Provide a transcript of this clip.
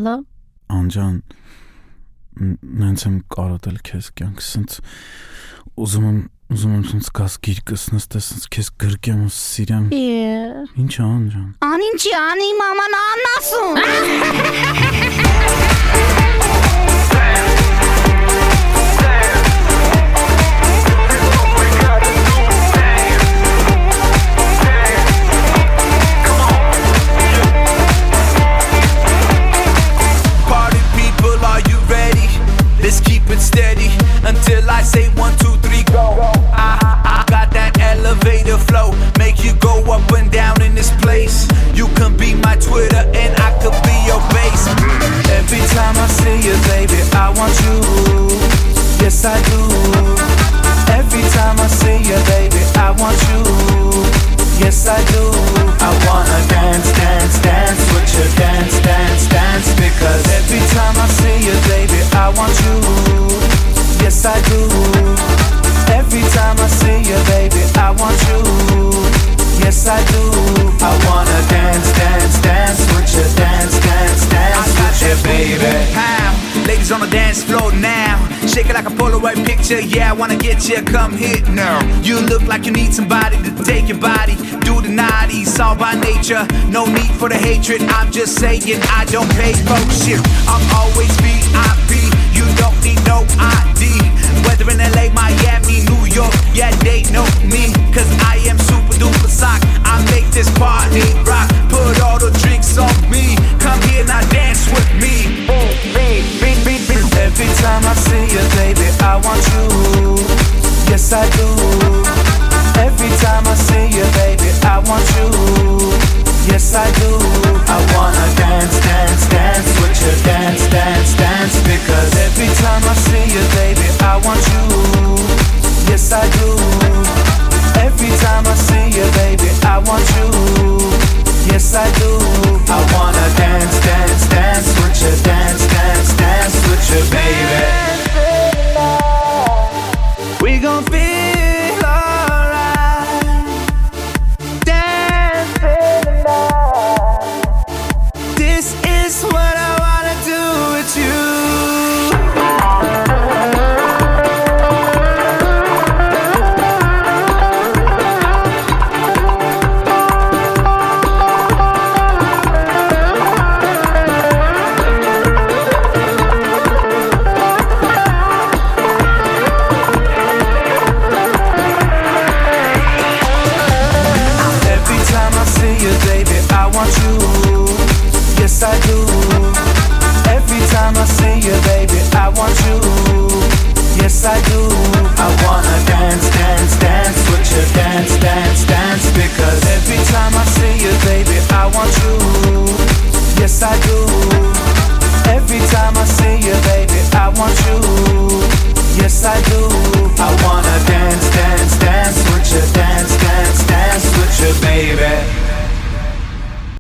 Ալո։ Անջան, նենց եմ կարոտել քեզ կյանք, սենց ուզում եմ սենց գաս գիրկս նստես, սենց քեզ գրկեմ ու սիրեմ։ Ինչ անջան։ Անինչի անի մաման անասուն։ Let's keep it steady until I say 1, 2, 3, go. I got that elevator flow, make you go up and down in this place. You can be my Twitter and I could be your base. Every time I see you, baby, I want you. Yes, I do. Every time I see you, baby, I want you. Yes, I do. I wanna dance, dance, dance with you, dance, dance, dance. Because every time I see you, baby, I want you. Yes, I do. Every time I see you, baby, I want you. Yes, I do. I wanna dance, dance, dance with you, dance, dance, dance with you, baby. How? Ladies on the dance floor now, shake it like a Polaroid picture. Yeah, I wanna get you, come hit now. You look like you need somebody to take your body. Do the naughties, all by nature. No need for the hatred. I'm just saying I don't pay for shit. I'm always VIP. You don't need no ID. Whether in LA, Miami, New York, yeah, they know me. Cause I am super duper sock. I make this party rock. Put all the drinks on me. Come here now, dance with me. Every time I see you, baby, I want you. Yes, I do. Every time I see you, baby, I want you. Yes, I do. I wanna dance, dance, dance with you, dance, dance, dance. Because every time I see you, baby, I want you. Yes, I do. Every time I see you, baby, I want you. Yes, I do. I wanna dance, dance, dance with you, dance, dance, dance with you, baby. We gon' feel alright, dancing tonight. This is what I wanna do with you. Yes, I do. Every time I see you, baby, I want you. Yes, I do. I wanna dance, dance, dance with you, dance, dance, dance. Because every time I see you, baby, I want you. Yes, I do. Every time I see you, baby, I want you. Yes, I do.